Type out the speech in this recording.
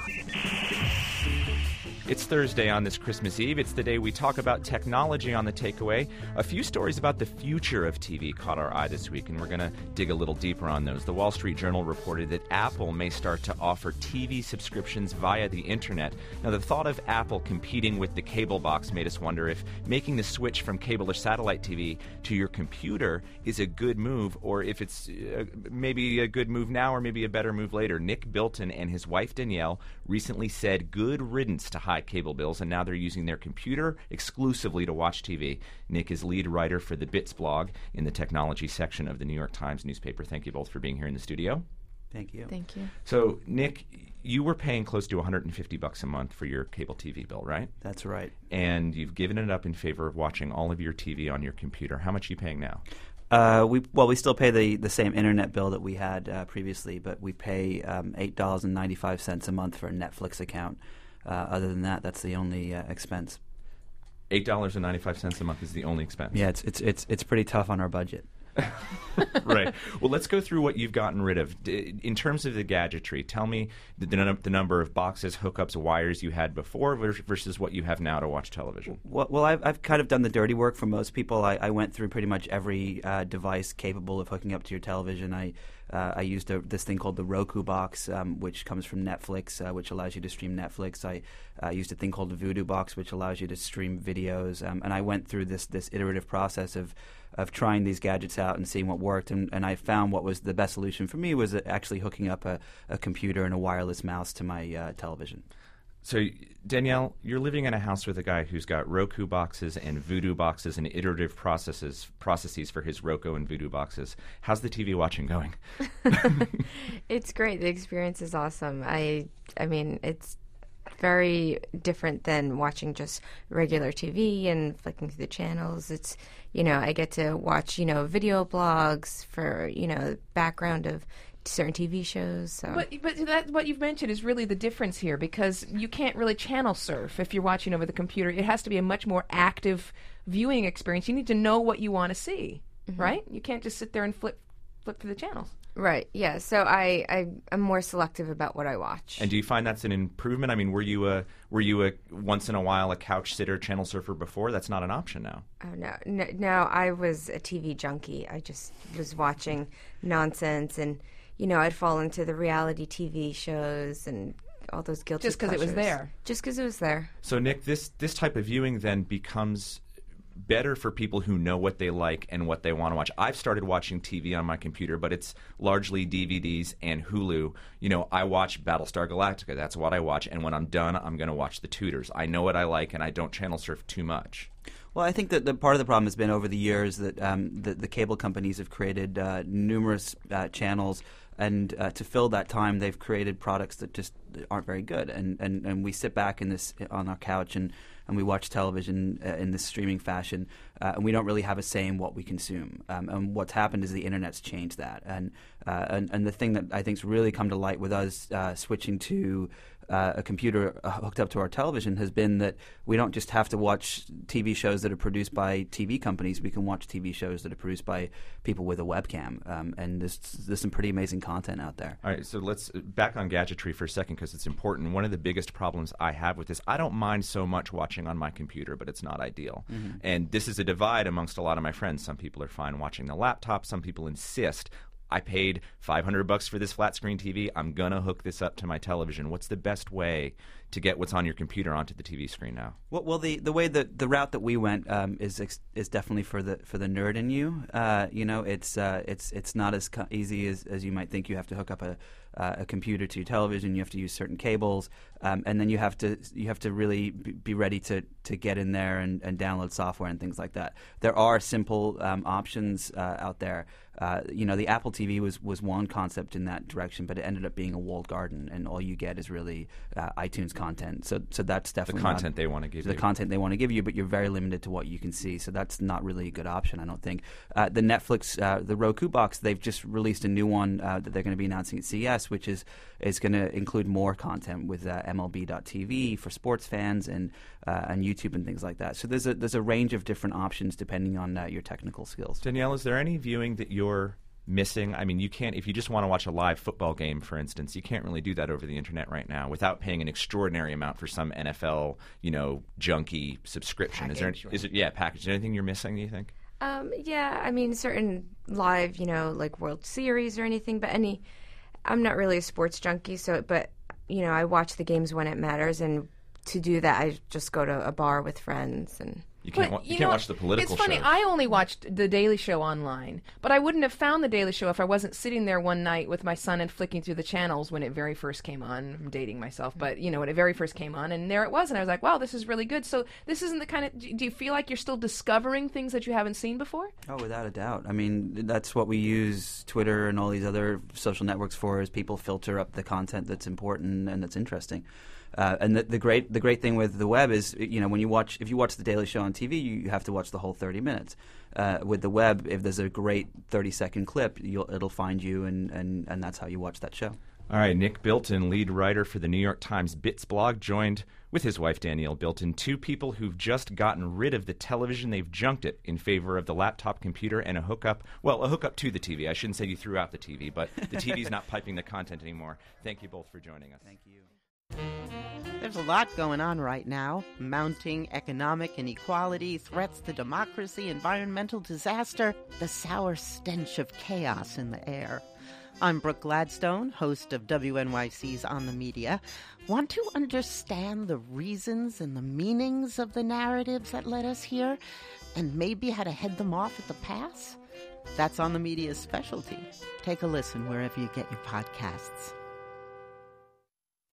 It's Thursday on this Christmas Eve. It's the day we talk about technology on The Takeaway. A few stories about the future of TV caught our eye this week, and we're going to dig a little deeper on those. The Wall Street Journal reported that Apple may start to offer TV subscriptions via the internet. Now, the thought of Apple competing with the cable box made us wonder if making the switch from cable or satellite TV to your computer is a good move, or if it's maybe a good move now or maybe a better move later. Nick Bilton and his wife Danielle recently said good riddance to high cable bills, and now they're using their computer exclusively to watch TV. Nick is lead writer for the Bits blog in the technology section of the New York Times newspaper. Thank you both for being here in the studio. Thank you. Thank you. So, Nick, you were paying close to $150 a month for your cable TV bill, right? That's right. And you've given it up in favor of watching all of your TV on your computer. How much are you paying now? We still pay the same internet bill that we had previously, but we pay $8.95 a month for a Netflix account. Other than that, that's the only expense. $8.95 a month is the only expense. Yeah, it's pretty tough on our budget. Right. Well, let's go through what you've gotten rid of. In terms of the gadgetry, tell me the number of boxes, hookups, wires you had before versus what you have now to watch television. Well, I've kind of done the dirty work for most people. I went through pretty much every device capable of hooking up to your television. I used this thing called the Roku box, which comes from Netflix, which allows you to stream Netflix. I used a thing called the Vudu box, which allows you to stream videos. And I went through this iterative process of trying these gadgets out and seeing what worked. And I found what was the best solution for me was actually hooking up a computer and a wireless mouse to my television. So, Danielle, you're living in a house with a guy who's got Roku boxes and Vudu boxes and iterative processes for his Roku and Vudu boxes. How's the TV watching going? It's great. The experience is awesome. I mean, it's very different than watching just regular TV and flicking through the channels. It's, I get to watch, video blogs for, background of certain TV shows. So. But that, what you've mentioned is really the difference here, because you can't really channel surf if you're watching over the computer. It has to be a much more active viewing experience. You need to know what you want to see, right? You can't just sit there and flip through the channels. Right, yeah. So I'm more selective about what I watch. And do you find that's an improvement? I mean, were you a once in a while a couch sitter, channel surfer before? That's not an option now. Oh, no, I was a TV junkie. I just was watching nonsense, and I'd fall into the reality TV shows and all those guilty just because it was there. Just because it was there. So, Nick, this type of viewing then becomes better for people who know what they like and what they want to watch. I've started watching TV on my computer, but it's largely DVDs and Hulu. I watch Battlestar Galactica. That's what I watch. And when I'm done, I'm going to watch The Tudors. I know what I like, and I don't channel surf too much. Well, I think that the part of the problem has been over the years that the cable companies have created numerous channels, and to fill that time, they've created products that just aren't very good. And we sit back on our couch and we watch television in this streaming fashion, and we don't really have a say in what we consume. And what's happened is the internet's changed that. And the thing that I think's really come to light with us switching to a computer hooked up to our television has been that we don't just have to watch TV shows that are produced by TV companies. We can watch TV shows that are produced by people with a webcam, and there's some pretty amazing content out there. All right, so let's back on gadgetry for a second because it's important. One of the biggest problems I have with this, I don't mind so much watching on my computer, but it's not ideal. And this is a divide amongst a lot of my friends. Some people are fine watching the laptop. Some people insist, I paid $500 for this flat screen TV. I'm going to hook this up to my television. What's the best way to get what's on your computer onto the TV screen now? Well, the way that the route that we went is definitely for the nerd in you. It's not as easy as you might think. You have to hook up a computer to your television. You have to use certain cables, and then you have to really be ready to get in there and download software and things like that. There are simple options out there. The Apple TV was one concept in that direction, but it ended up being a walled garden, and all you get is really iTunes content. So that's definitely the content they want to give you. The content they want to give you, but you're very limited to what you can see. So that's not really a good option, I don't think. The Netflix, the Roku box, they've just released a new one that they're going to be announcing at CES, which is going to include more content with MLB.TV for sports fans and YouTube and things like that. So there's a range of different options depending on your technical skills. Danielle, is there any viewing that you're missing? I mean, you can't, if you just want to watch a live football game, for instance, you can't really do that over the internet right now without paying an extraordinary amount for some NFL, junkie subscription. Package, Is there anything you're missing, do you think? Yeah, I mean, certain live, like World Series or anything, but I'm not really a sports junkie, but I watch the games when it matters, and to do that, I just go to a bar with friends and. You can't watch the political It's funny. shows. I only watched The Daily Show online, but I wouldn't have found The Daily Show if I wasn't sitting there one night with my son and flicking through the channels when it very first came on. I'm dating myself, but when it very first came on, and there it was, and I was like, wow, this is really good. So this isn't the kind of. Do you feel like you're still discovering things that you haven't seen before? Oh, without a doubt. I mean, that's what we use Twitter and all these other social networks for, is people filter up the content that's important and that's interesting. And the great thing with the web is, if you watch The Daily Show on TV, you have to watch the whole 30 minutes. With the web, if there's a great 30-second clip, it'll find you, and that's how you watch that show. All right, Nick Bilton, lead writer for the New York Times Bits blog, joined with his wife Danielle Bilton, two people who've just gotten rid of the television. They've junked it in favor of the laptop computer and a hookup to the TV. I shouldn't say you threw out the TV, but the TV's not piping the content anymore. Thank you both for joining us. Thank you. There's a lot going on right now. Mounting economic inequality, threats to democracy, environmental disaster, the sour stench of chaos in the air. I'm Brooke Gladstone, host of WNYC's On the Media. Want to understand the reasons and the meanings of the narratives that led us here, and maybe how to head them off at the pass? That's On the Media's specialty. Take a listen wherever you get your podcasts.